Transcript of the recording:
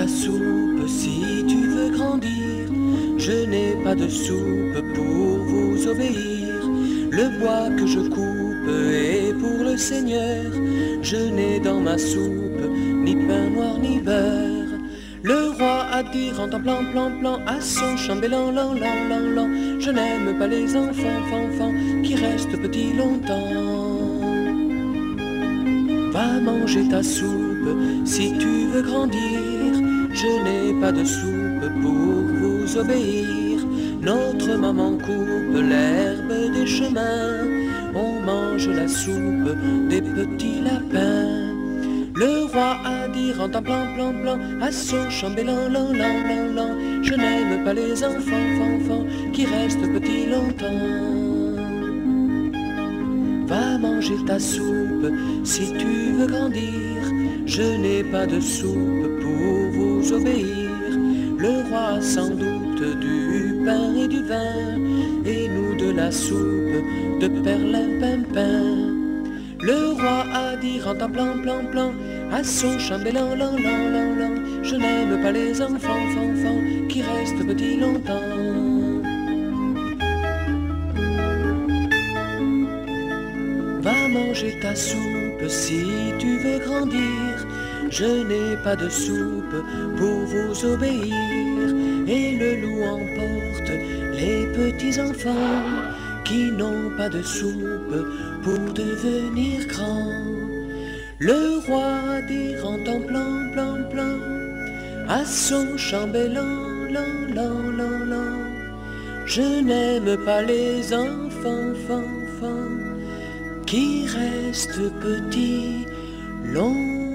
ta soupe si tu veux grandir. Je n'ai pas de soupe pour vous obéir. Le bois que je coupe est pour le Seigneur. Je n'ai dans ma soupe ni pain noir ni beurre. Le roi a dit rentre en plan, plan, plan à son chambellan, lan, lan, lan, lan. Je n'aime pas les enfants, enfants, qui restent petits longtemps. Va manger ta soupe si tu veux grandir. Je n'ai pas de soupe pour vous obéir. Notre maman coupe l'herbe des chemins. On mange la soupe des petits lapins. Le roi a dit rentre en plan, plan, plan à son chambellan, lan, lan, lan, lan. Je n'aime pas les enfants, enfants, qui restent petits longtemps. Va manger ta soupe si tu veux grandir. Je n'ai pas de soupe pour vous obéir. Le roi a sans doute du pain et du vin, et nous de la soupe de perlimpinpin. Le roi a dit rentre en plan, plan, plan à son chambellan, lan, lan, lan, lan. Je n'aime pas les enfants, enfants, qui restent petits longtemps. Va manger ta soupe si tu veux grandir. Je n'ai pas de soupe pour vous obéir. Et le loup emporte les petits enfants qui n'ont pas de soupe pour devenir grands. Le roi dit rentre en plan, plan, plan à son chambellan, lan, lan, lan, lan. Je n'aime pas les enfants, enfants, qui restent petits longtemps.